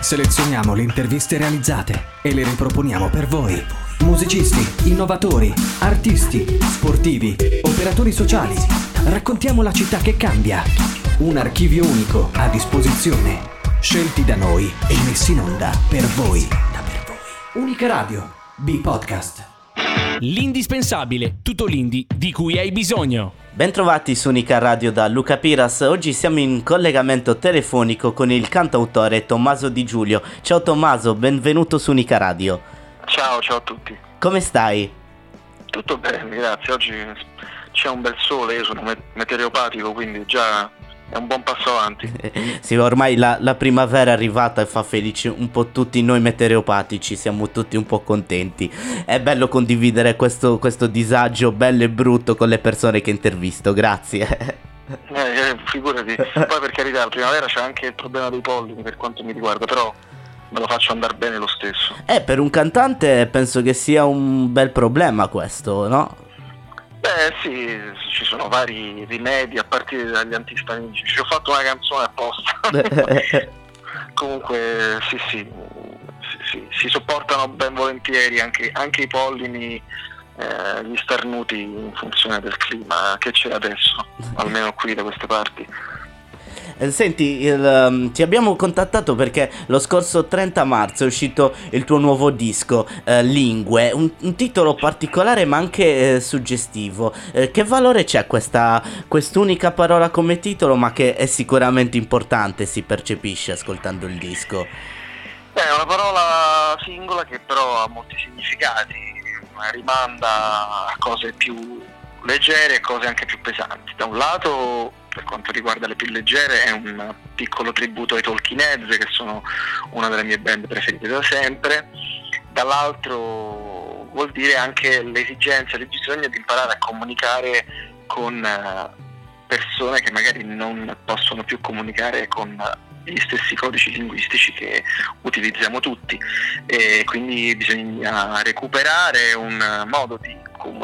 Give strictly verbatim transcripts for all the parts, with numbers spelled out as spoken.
Selezioniamo le interviste realizzate e le riproponiamo per voi. Musicisti, innovatori, artisti, sportivi, operatori sociali. Raccontiamo la città che cambia. Un archivio unico a disposizione. Scelti da noi e messi in onda per voi. Unica Radio, B-Podcast. L'indispensabile, tutto l'indie di cui hai bisogno. Bentrovati su Unica Radio da Luca Piras. Oggi siamo in collegamento telefonico con il cantautore Tommaso Di Giulio. Ciao Tommaso, benvenuto su Unica Radio. Ciao, ciao a tutti. Come stai? Tutto bene, grazie. Oggi c'è un bel sole, io sono met- meteoropatico, quindi già è un buon passo avanti. Sì, ormai la, la primavera è arrivata e fa felici un po' tutti noi meteoropatici, siamo tutti un po' contenti. È bello condividere questo, questo disagio bello e brutto con le persone che intervisto, grazie. Eh, figurati, poi per carità, la primavera c'è anche il problema dei pollini per quanto mi riguarda, però me lo faccio andare bene lo stesso. Eh, per un cantante penso che sia un bel problema questo, no? Beh sì, ci sono vari rimedi a partire dagli antistaminici. Ci ho fatto una canzone apposta. Comunque sì, sì sì sì si sopportano ben volentieri anche, anche i pollini, eh, gli starnuti in funzione del clima che c'è adesso, almeno qui da queste parti. Senti, il, um, ti abbiamo contattato perché lo scorso trenta marzo è uscito il tuo nuovo disco, eh, Lingue, un, un titolo particolare ma anche eh, suggestivo. Eh, che valore c'è questa quest'unica parola come titolo, ma che è sicuramente importante, si percepisce ascoltando il disco? Beh, è una parola singola che però ha molti significati, rimanda a cose più leggere e cose anche più pesanti. Da un lato, per quanto riguarda le più leggere, è un piccolo tributo ai Talking Heads, che sono una delle mie band preferite da sempre. Dall'altro vuol dire anche l'esigenza, il bisogno di imparare a comunicare con persone che magari non possono più comunicare con gli stessi codici linguistici che utilizziamo tutti, e quindi bisogna recuperare un modo di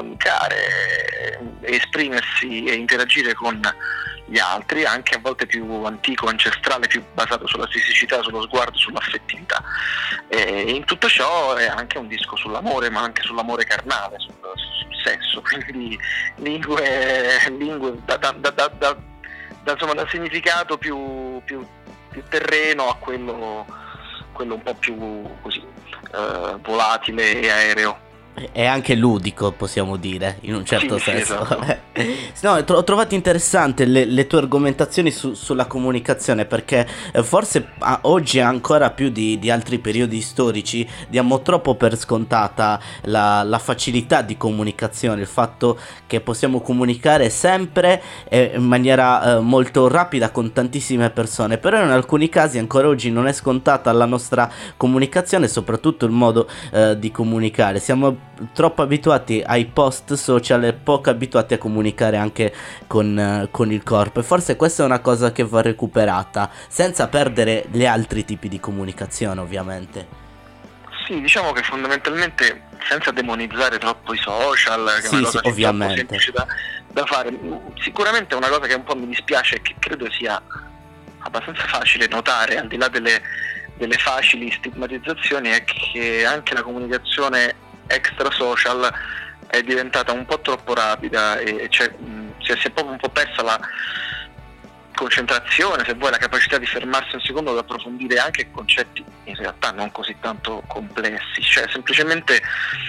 comunicare, esprimersi e interagire con gli altri, anche a volte più antico, ancestrale, più basato sulla fisicità, sullo sguardo, sull'affettività. E in tutto ciò è anche un disco sull'amore, ma anche sull'amore carnale, sul, sul sesso, quindi lingue, lingue da, da, da, da, da, da, insomma, dal significato più, più, più terreno a quello, quello un po' più così eh, volatile e aereo. È anche ludico, possiamo dire, in un certo sì, senso. Sì, esatto. No, ho trovato interessante le, le tue argomentazioni su, sulla comunicazione, perché eh, forse a, oggi ancora più di, di altri periodi storici diamo troppo per scontata la, la facilità di comunicazione, il fatto che possiamo comunicare sempre e in maniera eh, molto rapida con tantissime persone, però in alcuni casi ancora oggi non è scontata la nostra comunicazione, soprattutto il modo eh, di comunicare. Siamo troppo abituati ai post social e poco abituati a comunicare anche con, uh, con il corpo, e forse questa è una cosa che va recuperata senza perdere gli altri tipi di comunicazione, ovviamente. Sì, diciamo che fondamentalmente, senza demonizzare troppo i social, che sì, è una cosa sì, ovviamente. semplice da, da fare, sicuramente una cosa che un po' mi dispiace e che credo sia abbastanza facile notare, al di là delle, delle facili stigmatizzazioni, è che anche la comunicazione extra social è diventata un po' troppo rapida e cioè, si, è, si è proprio un po' persa la concentrazione, se vuoi, la capacità di fermarsi un secondo ad approfondire anche concetti in realtà non così tanto complessi, cioè semplicemente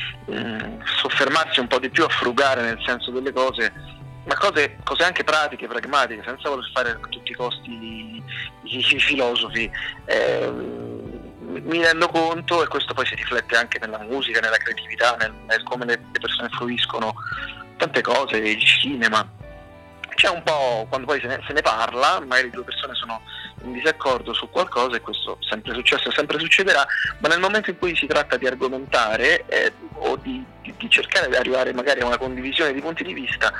mh, soffermarsi un po' di più a frugare nel senso delle cose, ma cose, cose anche pratiche, pragmatiche, senza voler fare a tutti i costi i, i, i filosofi. Eh, mi rendo conto, e questo poi si riflette anche nella musica, nella creatività, nel, nel come le, le persone fruiscono tante cose, il cinema. C'è un po', quando poi se ne, se ne parla, magari due persone sono in disaccordo su qualcosa, e questo è sempre successo e sempre succederà, ma nel momento in cui si tratta di argomentare eh, o di, di, di cercare di arrivare magari a una condivisione di punti di vista,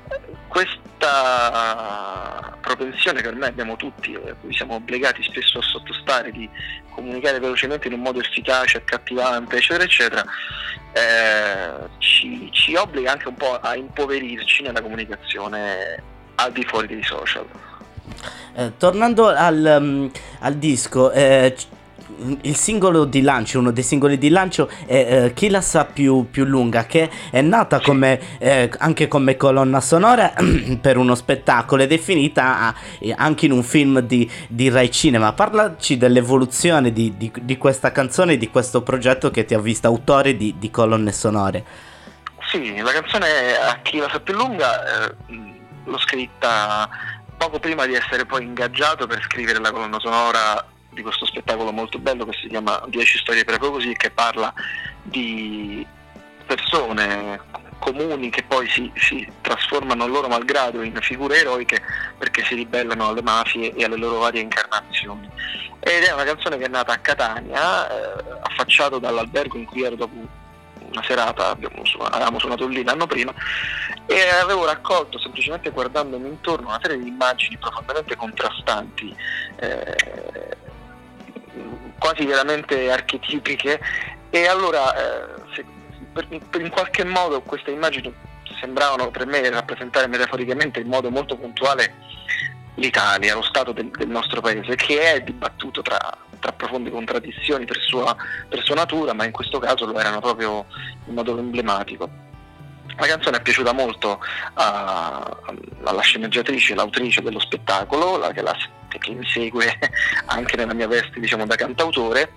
questa propensione che ormai abbiamo tutti, a cui siamo obbligati spesso a sottostare, di comunicare velocemente in un modo efficace, accattivante, eccetera eccetera, eh, ci, ci obbliga anche un po' a impoverirci nella comunicazione al di fuori dei social. Eh, tornando al, um, al disco, eh, il singolo di lancio, uno dei singoli di lancio è uh, Chi la sa più, più lunga, che è nata come eh, anche come colonna sonora per uno spettacolo ed è finita eh, anche in un film di, di Rai Cinema. Parlaci dell'evoluzione di, di, di questa canzone e di questo progetto che ti ha visto autore di, di colonne sonore. Sì, la canzone A Chi la sa più lunga eh, l'ho scritta poco prima di essere poi ingaggiato per scrivere la colonna sonora di questo spettacolo molto bello che si chiama dieci storie proprio così, che parla di persone comuni che poi si, si trasformano loro malgrado in figure eroiche perché si ribellano alle mafie e alle loro varie incarnazioni. Ed è una canzone che è nata a Catania, eh, affacciato dall'albergo in cui ero dopo una serata, abbiamo suonato, avevamo suonato lì l'anno prima, e avevo raccolto, semplicemente guardandomi intorno, una serie di immagini profondamente contrastanti, eh, quasi veramente archetipiche, e allora eh, se, per, per in qualche modo queste immagini sembravano per me rappresentare metaforicamente in modo molto puntuale l'Italia, lo stato del, del nostro paese, che è dibattuto tra, tra profonde contraddizioni per sua, per sua natura, ma in questo caso lo erano proprio in modo emblematico. La canzone è piaciuta molto a, alla sceneggiatrice, l'autrice dello spettacolo, la, che, la, che mi segue anche nella mia veste, diciamo, da cantautore,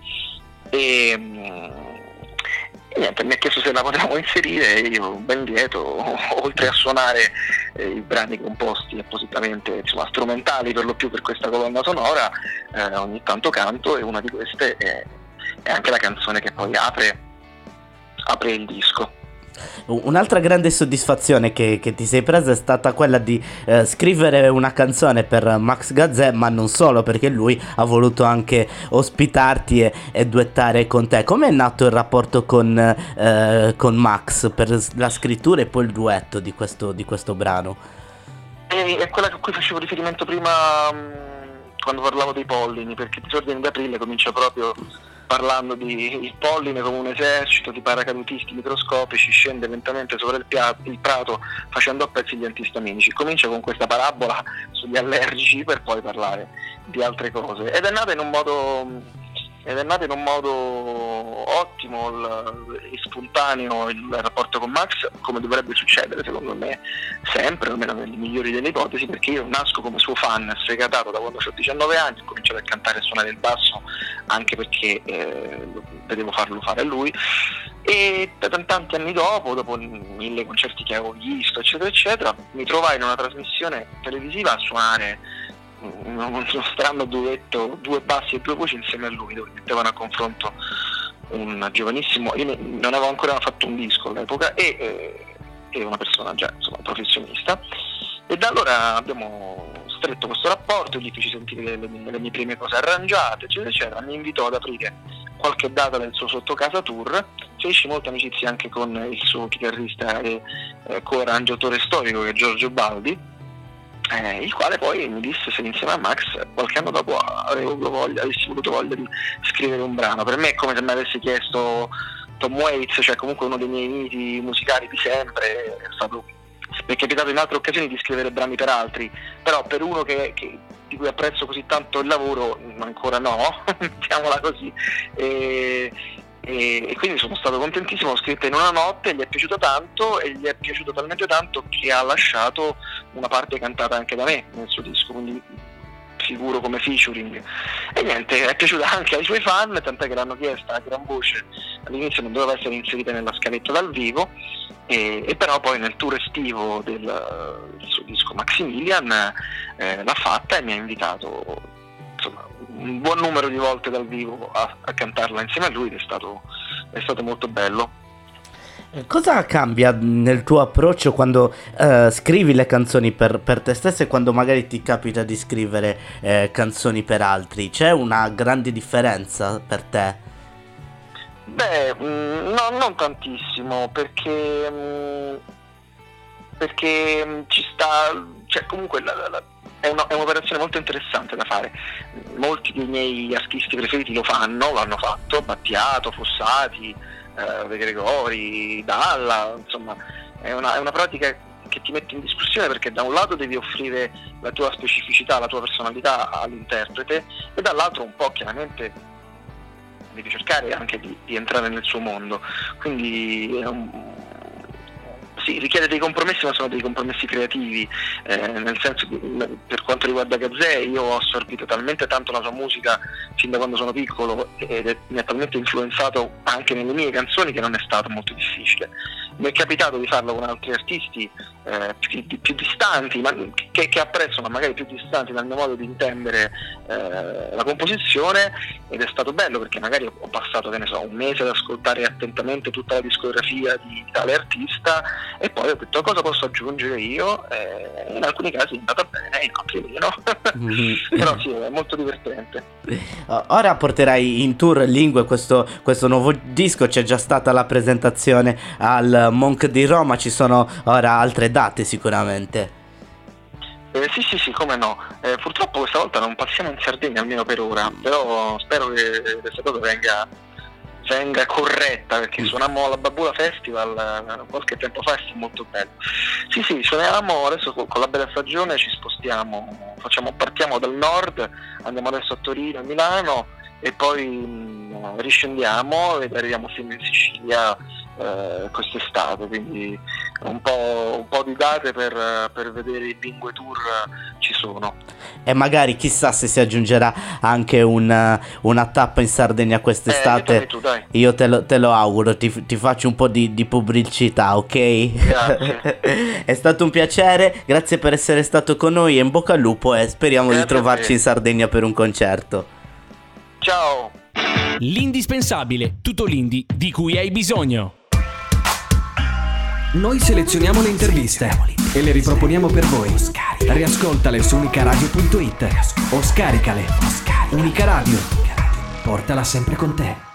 e, e niente, mi ha chiesto se la potevamo inserire e io ben lieto, oltre a suonare eh, i brani composti appositamente, insomma strumentali per lo più per questa colonna sonora, eh, ogni tanto canto, e una di queste è, è anche la canzone che poi apre, apre il disco. Un'altra grande soddisfazione che, che ti sei presa è stata quella di eh, scrivere una canzone per Max Gazzè, ma non solo, perché lui ha voluto anche ospitarti e, e duettare con te. Com'è nato il rapporto con, eh, con Max per la scrittura e poi il duetto di questo, di questo brano? E, è quella a cui facevo riferimento prima mh, quando parlavo dei pollini, perché Disordine d'aprile comincia proprio parlando di il polline come un esercito di paracadutisti microscopici, scende lentamente sopra il, pia- il prato facendo a pezzi gli antistaminici. Comincia con questa parabola sugli allergici per poi parlare di altre cose, ed è nata in un modo ed è nata in un modo ottimo e spontaneo il rapporto con Max, come dovrebbe succedere secondo me sempre, almeno nelle migliori delle ipotesi, perché io nasco come suo fan sfegatato da quando ho diciannove anni, ho cominciato a cantare e suonare il basso anche perché eh, vedevo farlo fare a lui, e tanti anni dopo, dopo mille concerti che avevo visto eccetera eccetera, mi trovai in una trasmissione televisiva a suonare uno strano duetto, due bassi e due voci insieme a lui, dove mettevano a confronto un giovanissimo, io non avevo ancora fatto un disco all'epoca, e, eh, e una persona già insomma professionista, e da allora abbiamo stretto questo rapporto, gli feci sentire le, le, le mie prime cose arrangiate eccetera eccetera, mi invitò ad aprire qualche data del suo Sottocasa Tour, feci molta amicizia anche con il suo chitarrista e eh, co-arrangiatore storico che è Giorgio Baldi, Eh, il quale poi mi disse se insieme a Max qualche anno dopo avevo voglia, avessi voluto voglia di scrivere un brano. Per me è come se mi avesse chiesto Tom Waits, cioè comunque uno dei miei miti musicali di sempre. È stato, mi è capitato in altre occasioni di scrivere brani per altri, però per uno che, che, di cui apprezzo così tanto il lavoro ancora no, mettiamola così. E, E, e quindi sono stato contentissimo, l'ho scritta in una notte, gli è piaciuto tanto, e gli è piaciuto talmente tanto che ha lasciato una parte cantata anche da me nel suo disco, quindi figuro come featuring, e niente, è piaciuta anche ai suoi fan, tant'è che l'hanno chiesta a gran voce. All'inizio non doveva essere inserita nella scaletta dal vivo, e, e però poi nel tour estivo del, del suo disco Maximilian eh, l'ha fatta e mi ha invitato insomma un buon numero di volte dal vivo a, a cantarla insieme a lui, ed è stato, è stato molto bello. Cosa cambia nel tuo approccio quando uh, scrivi le canzoni per, per te stesso e quando magari ti capita di scrivere eh, canzoni per altri? C'è una grande differenza per te? Beh, mh, no, non tantissimo, perché mh, perché mh, ci sta, cioè comunque la, la, la, È, una, è un'operazione molto interessante da fare. Molti dei miei artisti preferiti lo fanno, l'hanno fatto, Battiato, Fossati, eh, De Gregori, Dalla, insomma è una, è una pratica che ti mette in discussione, perché da un lato devi offrire la tua specificità, la tua personalità all'interprete, e dall'altro un po' chiaramente devi cercare anche di, di entrare nel suo mondo, quindi è un, sì, richiede dei compromessi, ma sono dei compromessi creativi, eh, nel senso che per quanto riguarda Gazzè io ho assorbito talmente tanto la sua musica fin da quando sono piccolo ed è, mi ha talmente influenzato anche nelle mie canzoni che non è stato molto difficile. Mi è capitato di farlo con altri artisti eh, più, più distanti, ma che, che apprezzo, ma magari più distanti dal mio modo di intendere eh, la composizione, ed è stato bello perché magari ho passato, che ne so, un mese ad ascoltare attentamente tutta la discografia di tale artista e poi ho detto cosa posso aggiungere io, eh, in alcuni casi è andata bene, in altri meno. Mm-hmm. Però sì, è molto divertente. Ora porterai in tour lingue questo, questo nuovo disco, c'è già stata la presentazione al Monk di Roma, ci sono ora altre date sicuramente. Eh, sì sì sì, come no, eh, purtroppo questa volta non passiamo in Sardegna almeno per ora, però spero che questa cosa venga venga corretta, perché suonammo alla Babula Festival eh, qualche tempo fa, è molto bello. Sì sì, suoniamo adesso con, con la bella stagione, ci spostiamo, facciamo, partiamo dal nord, andiamo adesso a Torino e Milano e poi mh, riscendiamo ed arriviamo fino in Sicilia eh, quest'estate, quindi un po', un po' di date per, per vedere i Bingue Tour ci sono. E magari chissà se si aggiungerà anche un, una tappa in Sardegna quest'estate. Eh, tu, dai. Io te lo, te lo auguro, ti, ti faccio un po' di, di pubblicità, ok? Grazie. È stato un piacere, grazie per essere stato con noi e in bocca al lupo e speriamo grazie di trovarci in Sardegna per un concerto. Ciao. L'indispensabile, tutto l'indie di cui hai bisogno. Noi selezioniamo le interviste e le riproponiamo per voi. Riascoltale su unicaradio punto it o scaricale. Unica Radio, portala sempre con te.